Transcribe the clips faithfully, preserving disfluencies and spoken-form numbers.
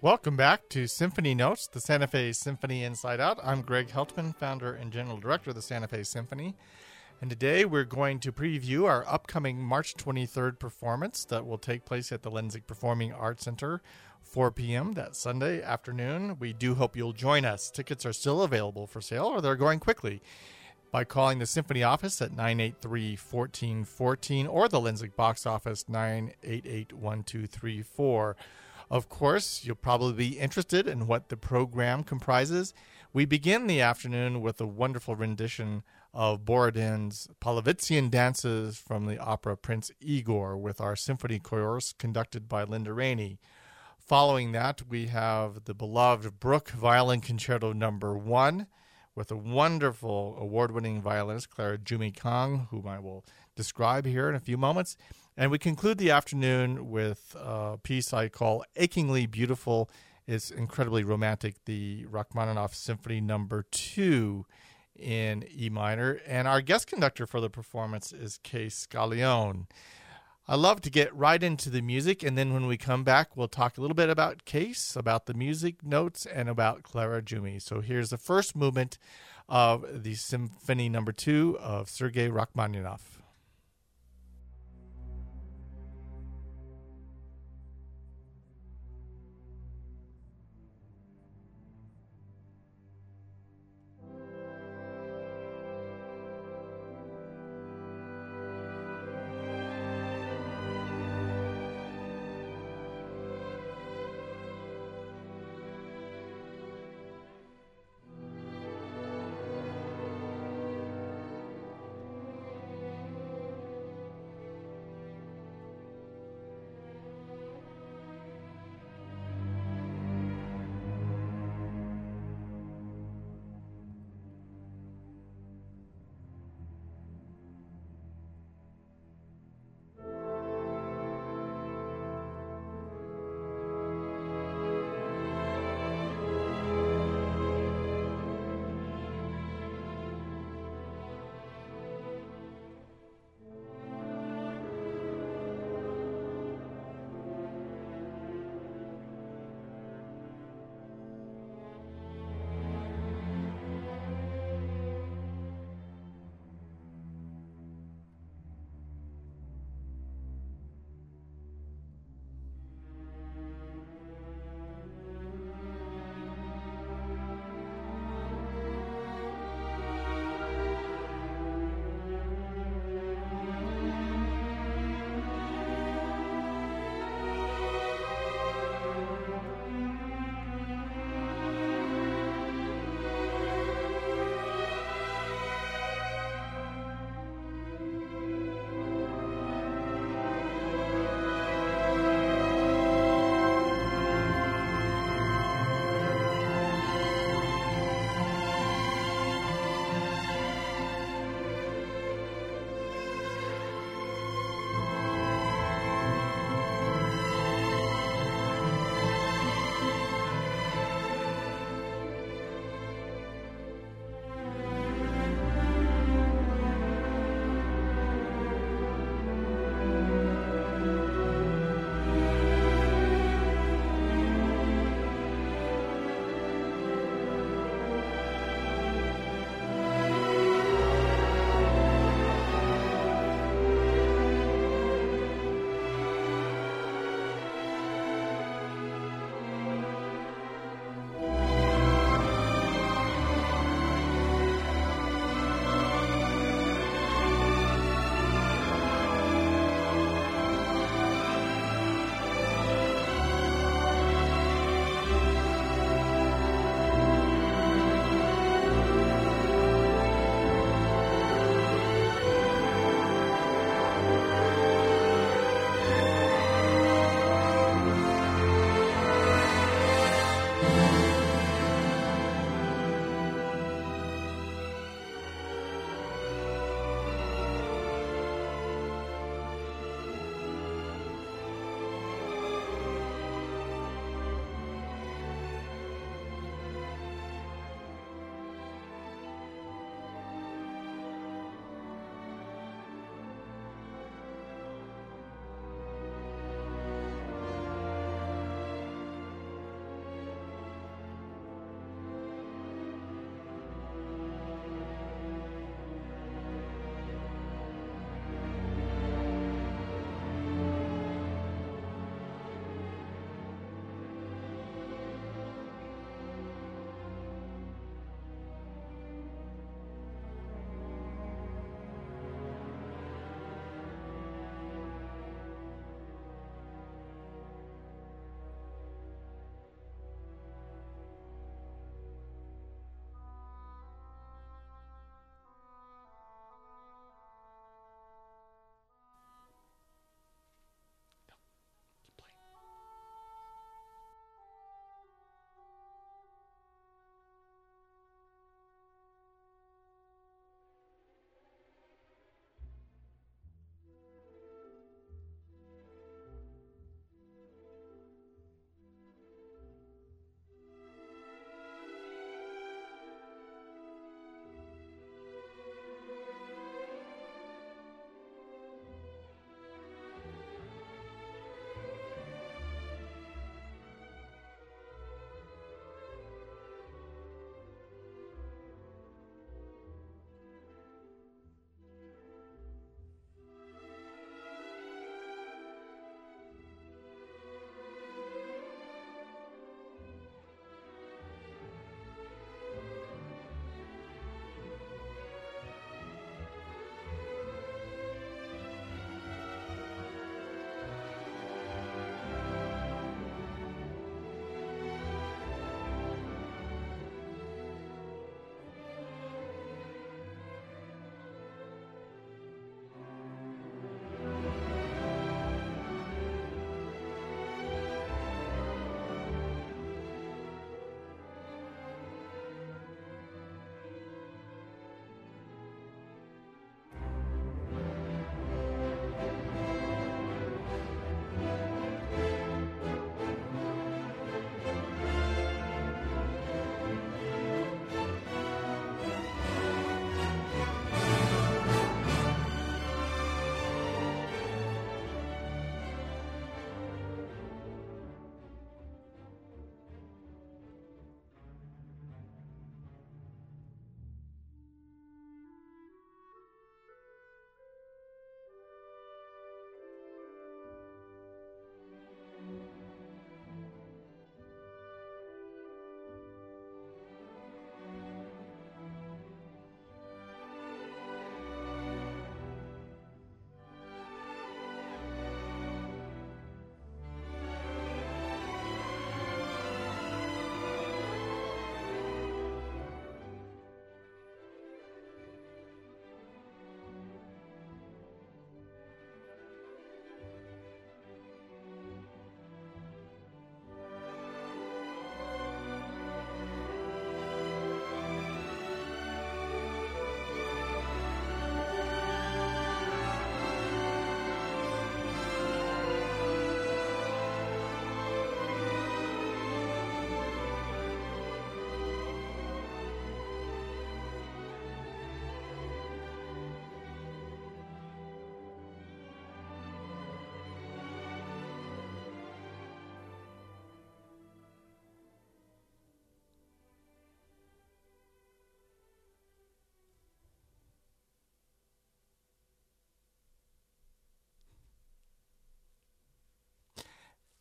Welcome back to Symphony Notes, the Santa Fe Symphony Inside Out. I'm Greg Heltman, founder and general director of the Santa Fe Symphony. And today we're going to preview our upcoming March twenty-third performance that will take place at the Lenzig Performing Arts Center, four p.m. that Sunday afternoon. We do hope you'll join us. Tickets are still available for sale, or they're going quickly, by calling the Symphony office at nine eight three, one four one four or the Lenzig box office nine eight eight, one two three four. Of course, you'll probably be interested in what the program comprises. We begin the afternoon with a wonderful rendition of Borodin's Polovitsyn dances from the opera Prince Igor with our symphony chorus conducted by Linda Rainey. Following that, we have the beloved Bruch Violin Concerto Number One with a wonderful award-winning violinist, Clara Jumi Kang, whom I will describe here in a few moments. And we conclude the afternoon with a piece I call Achingly Beautiful. It's incredibly romantic, the Rachmaninoff Symphony Number Two in E minor. And our guest conductor for the performance is Case Scaglione. I love to get right into the music, and then when we come back, we'll talk a little bit about Case, about the music notes, and about Clara Jumi. So here's the first movement of the Symphony Number Two of Sergei Rachmaninoff.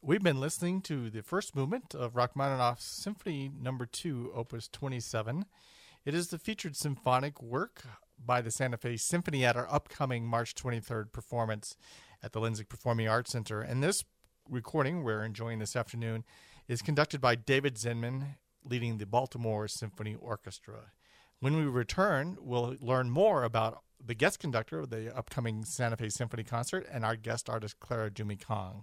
We've been listening to the first movement of Rachmaninoff's Symphony Number two, Opus twenty-seven. It is the featured symphonic work by the Santa Fe Symphony at our upcoming March twenty-third performance at the Lindsay Performing Arts Center. And this recording we're enjoying this afternoon is conducted by David Zinman, leading the Baltimore Symphony Orchestra. When we return, we'll learn more about the guest conductor of the upcoming Santa Fe Symphony concert and our guest artist, Clara Jumi Kong.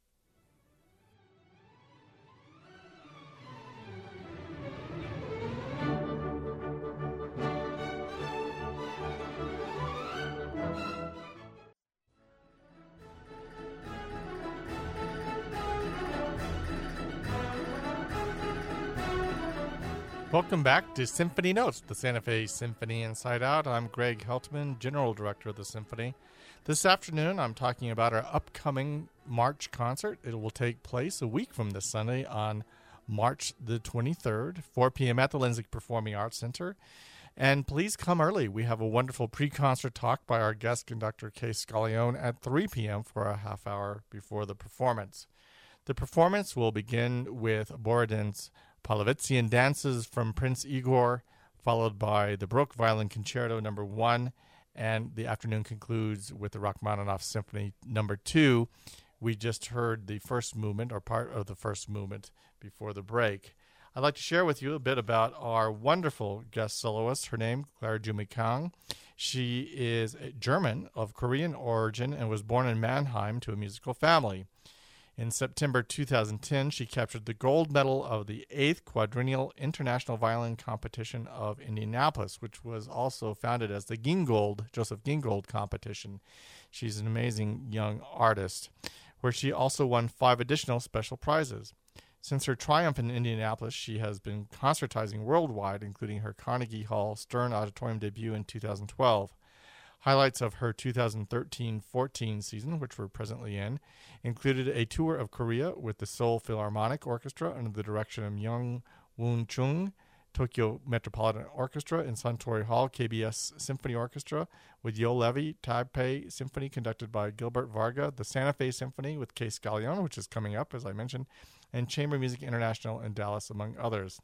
Welcome back to Symphony Notes, the Santa Fe Symphony Inside Out. I'm Greg Heltman, General Director of the Symphony. This afternoon, I'm talking about our upcoming March concert. It will take place a week from this Sunday on March the twenty-third, four p.m. at the Lindsay Performing Arts Center. And please come early. We have a wonderful pre-concert talk by our guest conductor, Kay Scaglione, at three p.m. for a half hour before the performance. The performance will begin with Borodin's Pavlovian dances from Prince Igor, followed by the Baroque Violin Concerto Number One, and the afternoon concludes with the Rachmaninoff Symphony Number Two. We just heard the first movement, or part of the first movement, before the break. I'd like to share with you a bit about our wonderful guest soloist. Her name, Clara Jumi Kong. She is a German of Korean origin and was born in Mannheim to a musical family. In September two thousand ten, she captured the gold medal of the eighth Quadrennial International Violin Competition of Indianapolis, which was also founded as the Gingold, Joseph Gingold Competition. She's an amazing young artist, where she also won five additional special prizes. Since her triumph in Indianapolis, she has been concertizing worldwide, including her Carnegie Hall Stern Auditorium debut in two thousand twelve. Highlights of her two thousand thirteen fourteen season, which we're presently in, included a tour of Korea with the Seoul Philharmonic Orchestra under the direction of Myung Woon Chung, Tokyo Metropolitan Orchestra in Suntory Hall, K B S Symphony Orchestra with Yo Levy, Taipei Symphony conducted by Gilbert Varga, the Santa Fe Symphony with Kay Scaglione, which is coming up, as I mentioned, and Chamber Music International in Dallas, among others.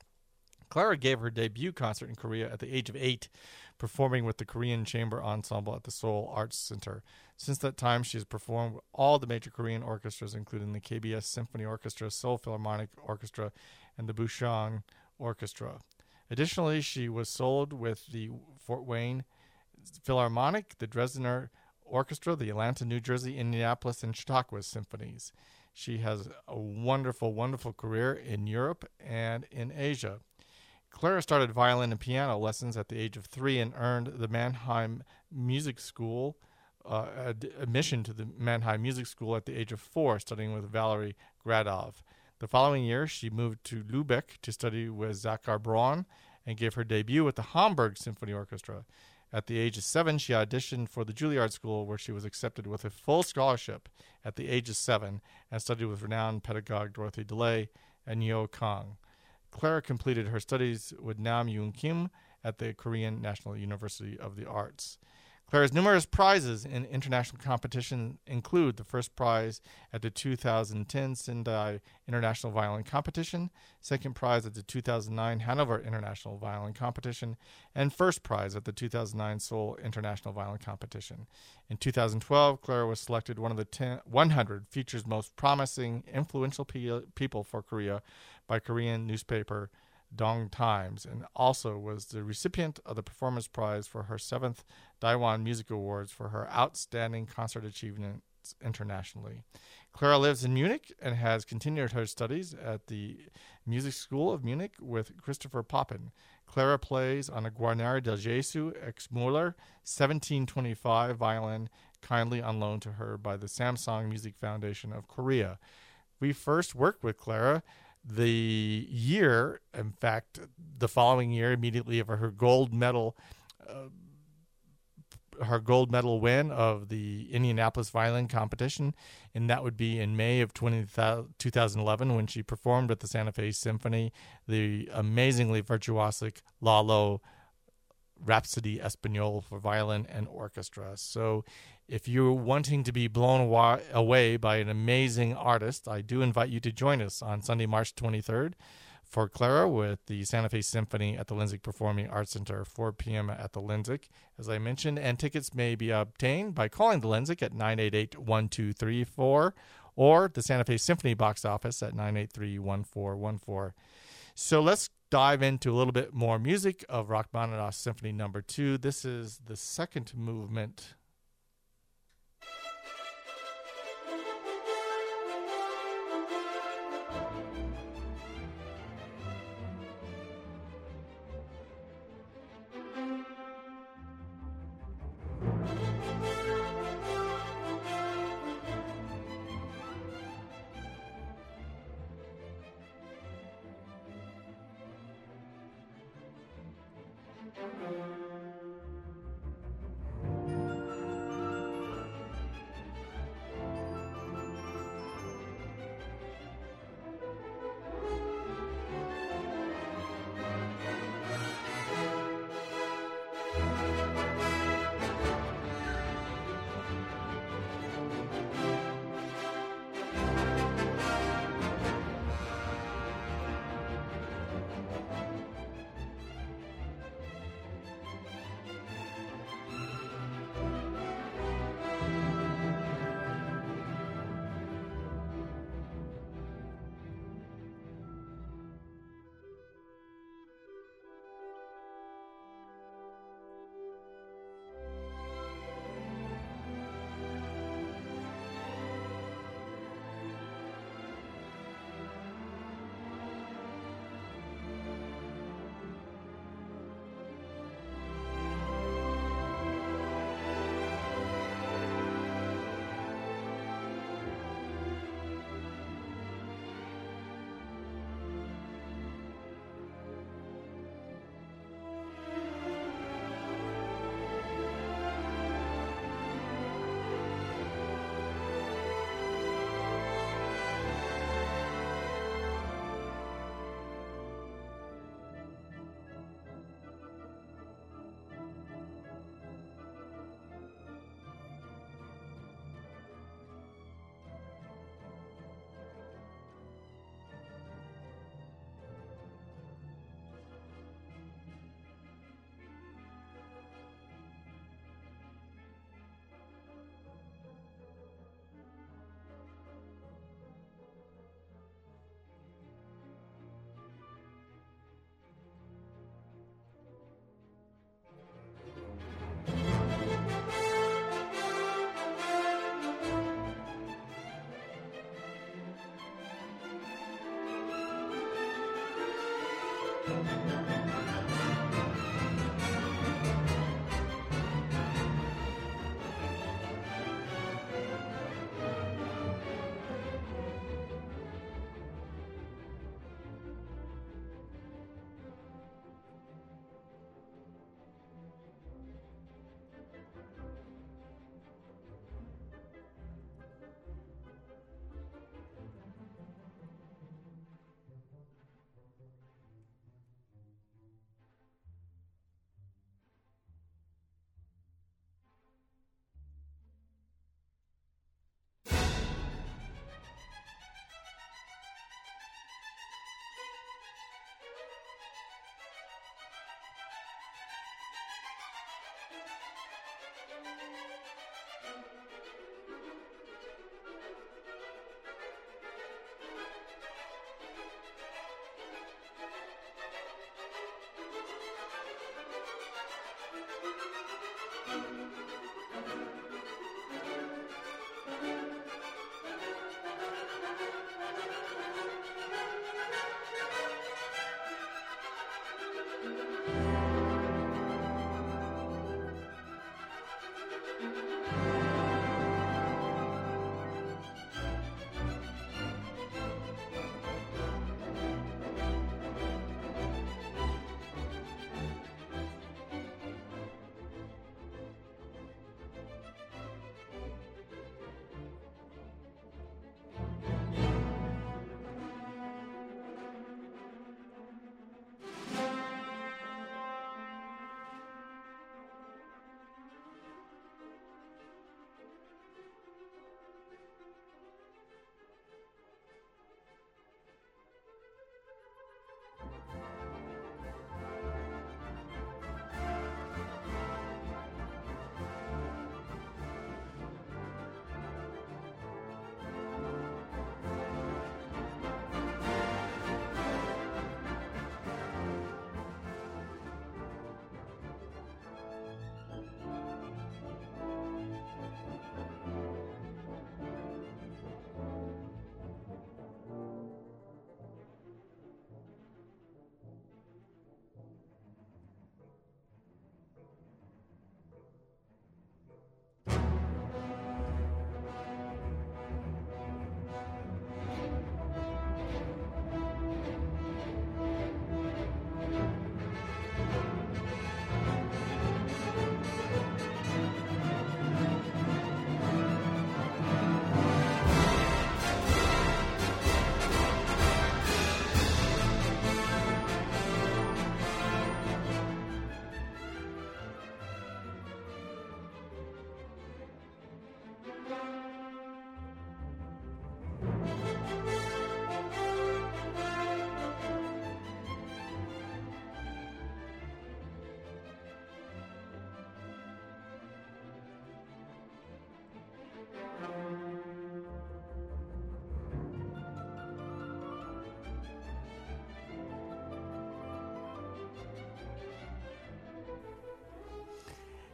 Clara gave her debut concert in Korea at the age of eight, performing with the Korean Chamber Ensemble at the Seoul Arts Center. Since that time, she has performed with all the major Korean orchestras, including the K B S Symphony Orchestra, Seoul Philharmonic Orchestra, and the Busan Orchestra. Additionally, she was soloed with the Fort Wayne Philharmonic, the Dresdner Orchestra, the Atlanta, New Jersey, Indianapolis, and Chautauqua Symphonies. She has a wonderful, wonderful career in Europe and in Asia. Clara started violin and piano lessons at the age of three and earned the Mannheim Music School, uh, ad- admission to the Mannheim Music School at the age of four, studying with Valery Gradov. The following year, she moved to Lubeck to study with Zakhar Braun and gave her debut with the Hamburg Symphony Orchestra. At the age of seven, she auditioned for the Juilliard School, where she was accepted with a full scholarship at the age of seven and studied with renowned pedagogue Dorothy DeLay and Yo Kong. Clara completed her studies with Nam Yoon Kim at the Korean National University of the Arts. Clara's numerous prizes in international competition include the first prize at the two thousand ten Sendai International Violin Competition, second prize at the two thousand nine Hanover International Violin Competition, and first prize at the two thousand nine Seoul International Violin Competition. In two thousand twelve, Clara was selected one of the ten, one hundred Future's Most Promising, Influential pe- People for Korea by Korean newspaper Dong Times, and also was the recipient of the Performance Prize for her seventh Daiwan Music Awards for her outstanding concert achievements internationally. Clara lives in Munich and has continued her studies at the Music School of Munich with Christopher Poppen. Clara plays on a Guarneri del Gesù ex Müller seventeen twenty-five violin, kindly on loan to her by the Samsung Music Foundation of Korea. We first worked with Clara the year, in fact, the following year, immediately of her gold medal, uh, her gold medal win of the Indianapolis Violin Competition, and that would be in May of twenty, two thousand eleven when she performed at the Santa Fe Symphony the amazingly virtuosic La Lo Rhapsody Espagnole for violin and orchestra. So if you're wanting to be blown wa- away by an amazing artist, I do invite you to join us on Sunday, March twenty-third for Clara with the Santa Fe Symphony at the Lindsay Performing Arts Center, four p.m. at the Lindsay, as I mentioned. And tickets may be obtained by calling the Lindsay at nine eight eight, one two three four or the Santa Fe Symphony box office at nine eight three, one four one four. So let's dive into a little bit more music of Rachmaninoff Symphony Number Two. This is the second movement.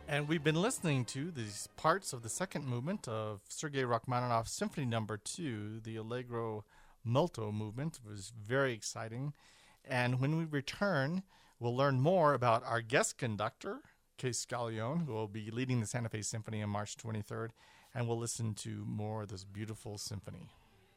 And we've been listening to these parts of the second movement of Sergei Rachmaninoff's Symphony Number Two, the Allegro Molto movement. It was very exciting. And when we return, we'll learn more about our guest conductor, Cees Scaglione, who will be leading the Santa Fe Symphony on March twenty-third, and we'll listen to more of this beautiful symphony.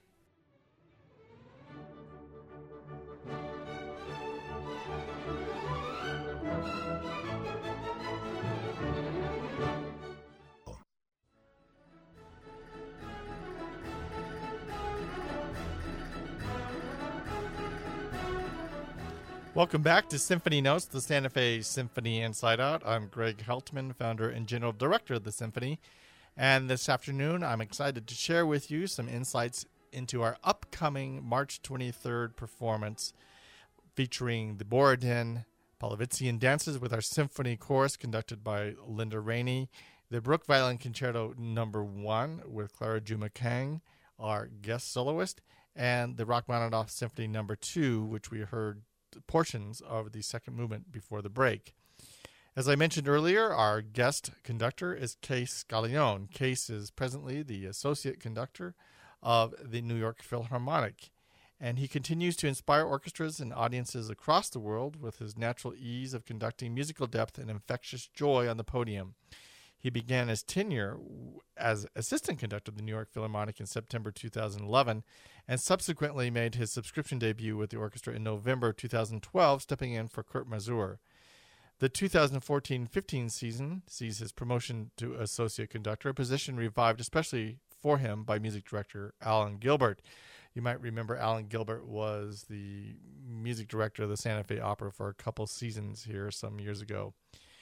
Welcome back to Symphony Notes, the Santa Fe Symphony Inside Out. I'm Greg Heltman, founder and general director of the Symphony. And this afternoon, I'm excited to share with you some insights into our upcoming March twenty-third performance featuring the Borodin Polovitsyn dances with our symphony chorus conducted by Linda Rainey, the Baroque Violin Concerto Number One with Clara Juma Kang, our guest soloist, and the Rachmaninoff Symphony Number Two, which we heard portions of the second movement before the break. As I mentioned earlier, our guest conductor is Cees Scaglione. Cees is presently the associate conductor of the New York Philharmonic, and he continues to inspire orchestras and audiences across the world with his natural ease of conducting musical depth and infectious joy on the podium. He began his tenure as assistant conductor of the New York Philharmonic in September two thousand eleven and subsequently made his subscription debut with the orchestra in November two thousand twelve, stepping in for Kurt Masur. The two thousand fourteen fifteen season sees his promotion to associate conductor, a position revived especially for him by music director Alan Gilbert. You might remember Alan Gilbert was the music director of the Santa Fe Opera for a couple seasons here some years ago.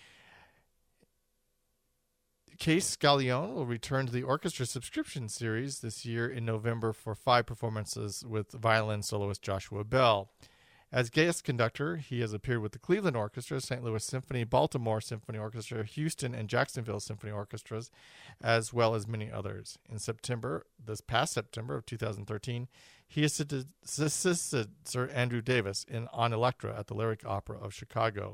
Cees Scaglione will return to the orchestra subscription series this year in November for five performances with violin soloist Joshua Bell. As guest conductor, he has appeared with the Cleveland Orchestra, Saint Louis Symphony, Baltimore Symphony Orchestra, Houston and Jacksonville Symphony Orchestras, as well as many others. In September, this past September of two thousand thirteen, he assisted, assisted Sir Andrew Davis in On Electra at the Lyric Opera of Chicago.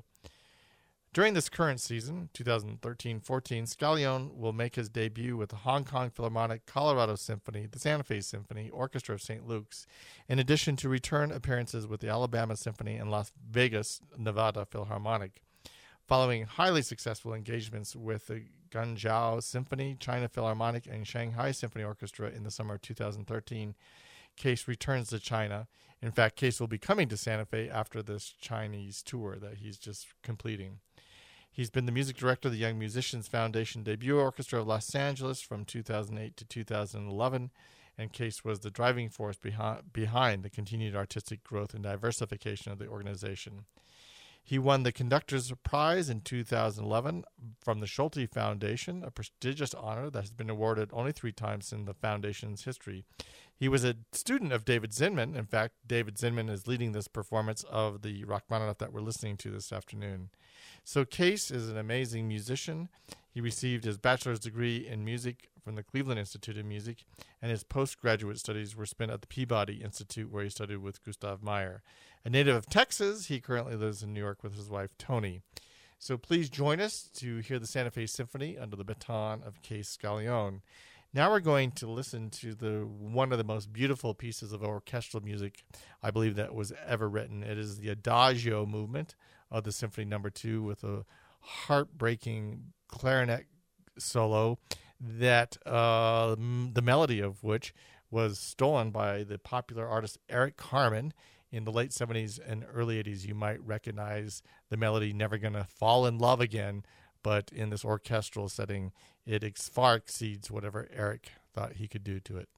During this current season, twenty thirteen fourteen, Scaglione will make his debut with the Hong Kong Philharmonic, Colorado Symphony, the Santa Fe Symphony, Orchestra of Saint Luke's, in addition to return appearances with the Alabama Symphony and Las Vegas, Nevada Philharmonic. Following highly successful engagements with the Guangzhou Symphony, China Philharmonic, and Shanghai Symphony Orchestra in the summer of two thousand thirteen, Cees returns to China. In fact, Cees will be coming to Santa Fe after this Chinese tour that he's just completing. He's been the music director of the Young Musicians Foundation Debut Orchestra of Los Angeles from two thousand eight to two thousand eleven, and Cees was the driving force behind, behind the continued artistic growth and diversification of the organization. He won the Conductor's Prize in two thousand eleven from the Schulte Foundation, a prestigious honor that has been awarded only three times in the foundation's history. He was a student of David Zinman. In fact, David Zinman is leading this performance of the Rachmaninoff that we're listening to this afternoon. So Cees is an amazing musician. He received his bachelor's degree in music from the Cleveland Institute of Music, and his postgraduate studies were spent at the Peabody Institute, where he studied with Gustav Meyer. A native of Texas, he currently lives in New York with his wife, Toni. So please join us to hear the Santa Fe Symphony under the baton of Cees Scaglione. Now we're going to listen to the one of the most beautiful pieces of orchestral music I believe that was ever written. It is the Adagio movement of the Symphony Number Two with a heartbreaking clarinet solo that uh, the melody of which was stolen by the popular artist Eric Carmen in the late seventies and early eighties. You might recognize the melody Never Gonna Fall in Love Again, but in this orchestral setting, it ex- far exceeds whatever Eric thought he could do to it.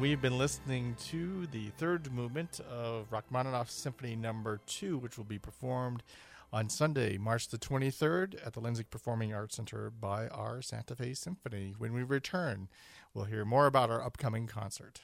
we've been listening to the third movement of Rachmaninoff's Symphony Number Two, which will be performed on Sunday, March the twenty-third, at the Lindsay Performing Arts Center by our Santa Fe Symphony. When we return, we'll hear more about our upcoming concert.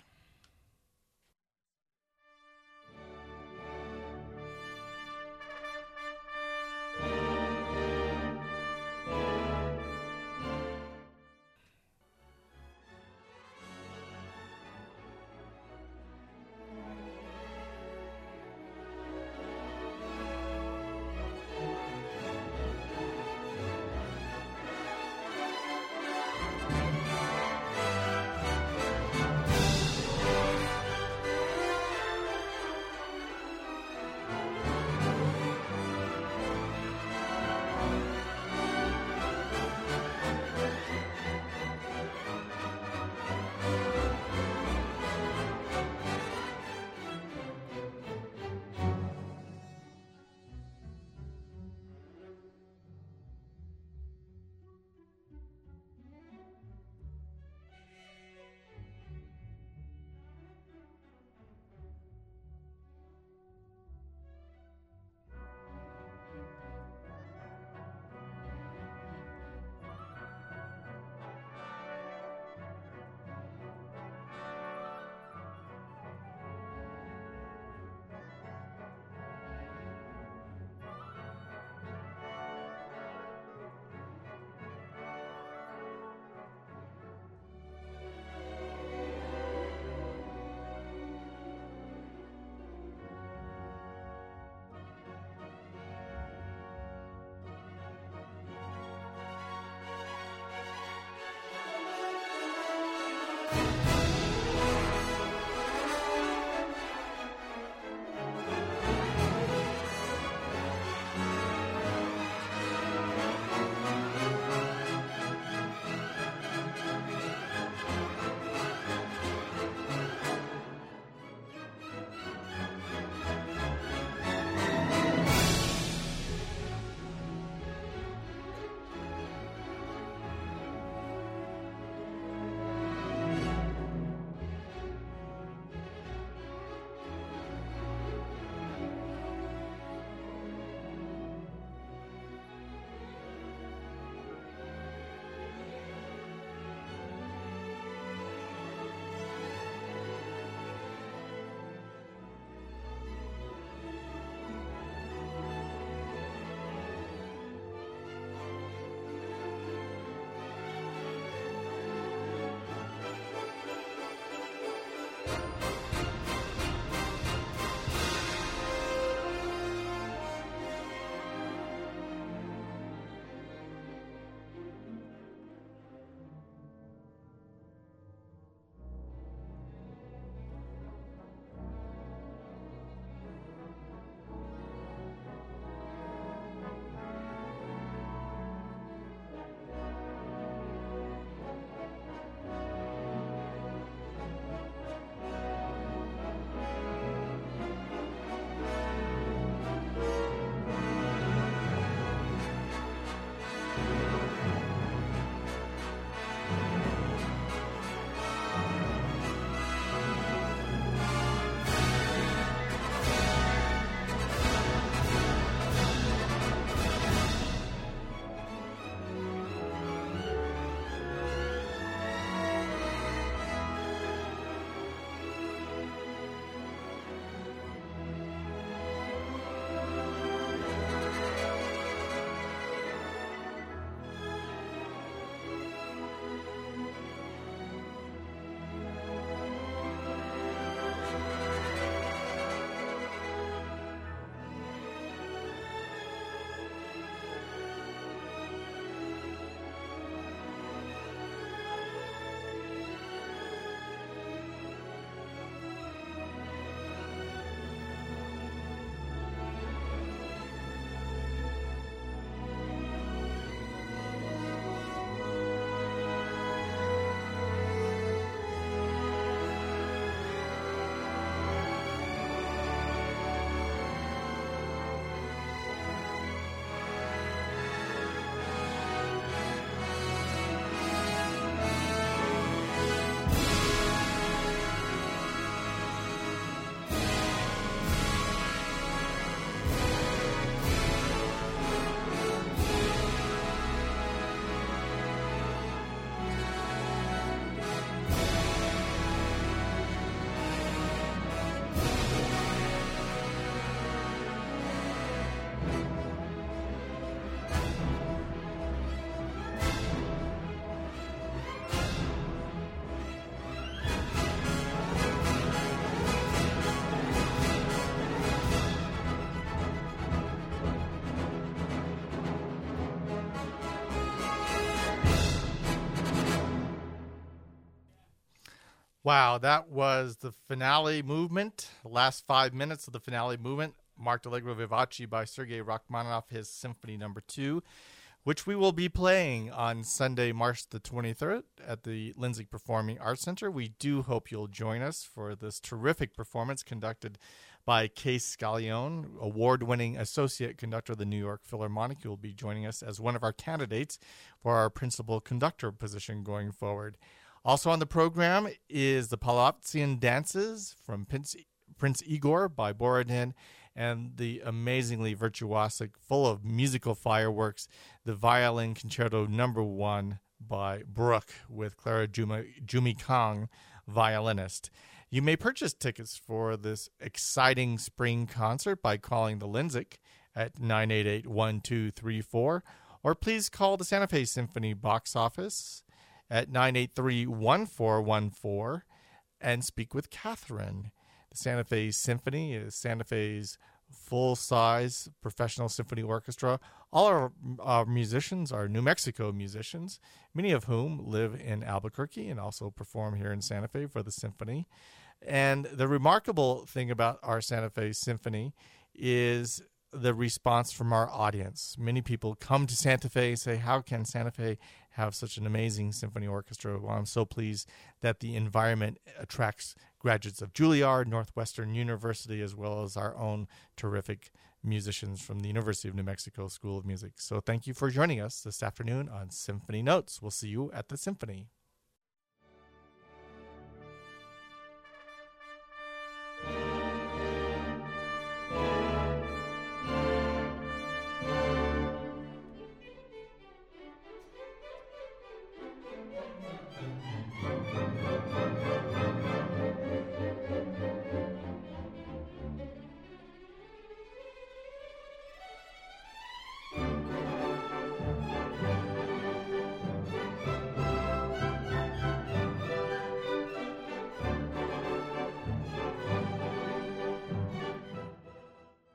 Wow, that was the finale movement. The last five minutes of the finale movement, marked Allegro Vivace by Sergei Rachmaninoff, his Symphony Number Two, which we will be playing on Sunday, March the twenty-third at the Lindsay Performing Arts Center. We do hope you'll join us for this terrific performance conducted by Case Scaglione, award-winning associate conductor of the New York Philharmonic. Who will be joining us as one of our candidates for our principal conductor position going forward. Also on the program is the Palavtsian Dances from Prince, Prince Igor by Borodin, and the amazingly virtuosic, full of musical fireworks, the Violin Concerto Number One by Bruch with Clara Juma, Jumi Kang, violinist. You may purchase tickets for this exciting spring concert by calling the Lindsay at nine eight eight, one two three four, or please call the Santa Fe Symphony box office at nine eight three, one four one four and speak with Catherine. The Santa Fe Symphony is Santa Fe's full-size professional symphony orchestra. All our, our musicians are New Mexico musicians, many of whom live in Albuquerque and also perform here in Santa Fe for the symphony. And the remarkable thing about our Santa Fe Symphony is the response from our audience. Many people come to Santa Fe and say, how can Santa Fe have such an amazing symphony orchestra? Well, I'm so pleased that the environment attracts graduates of Juilliard, Northwestern University, as well as our own terrific musicians from the University of New Mexico School of Music. So thank you for joining us this afternoon on Symphony Notes. We'll see you at the Symphony.